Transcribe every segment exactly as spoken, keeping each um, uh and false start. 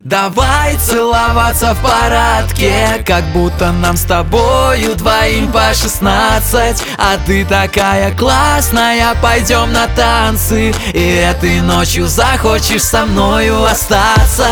Давай целоваться в парадке, как будто нам с тобою двоим по шестнадцать. А ты такая классная, пойдем на танцы, и этой ночью захочешь со мною остаться.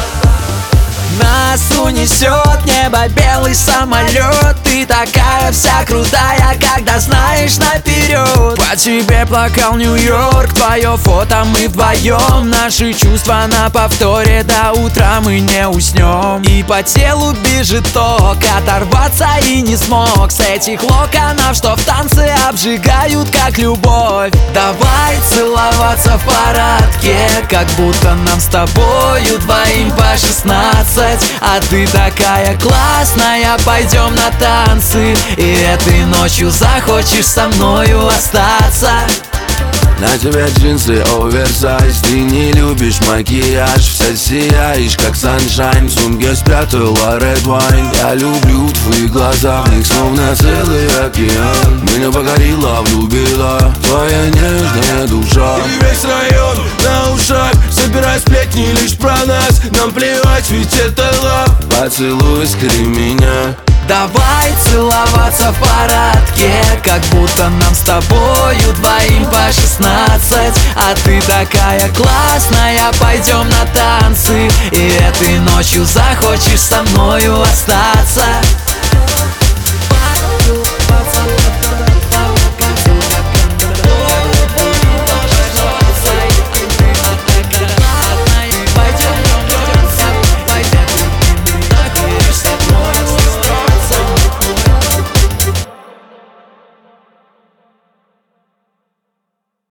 Нас унесет небо белый самолет. Ты такая вся крутая, когда знаешь наперед. По тебе плакал Нью-Йорк, твое фото мы вдвоем. Наши чувства на повторе, до утра мы не уснем. И по телу бежит ток, оторваться и не смог с этих локонов, что в танце обжигают как любовь. Давай целоваться в парадке, как будто нам с тобою двоим по шестнадцать. А ты такая классная, пойдем на танцы, и этой ночью захочешь со мною остаться. На тебе джинсы оверсайз, ты не любишь макияж, вся сияешь как саншайн. В сумке спрятала red wine. Я люблю твои глаза, в них словно целый океан. Меня покорила, влюбила твоя нежная душа. И весь район на ушах, собирай сплетни лишь про нас. Нам плевать, ведь это лав. Поцелуй, скри меня. Давай целоваться в парадке, как будто нам с тобою двоим по шестнадцать. А ты такая классная, пойдем на танцы, и этой ночью захочешь со мною остаться.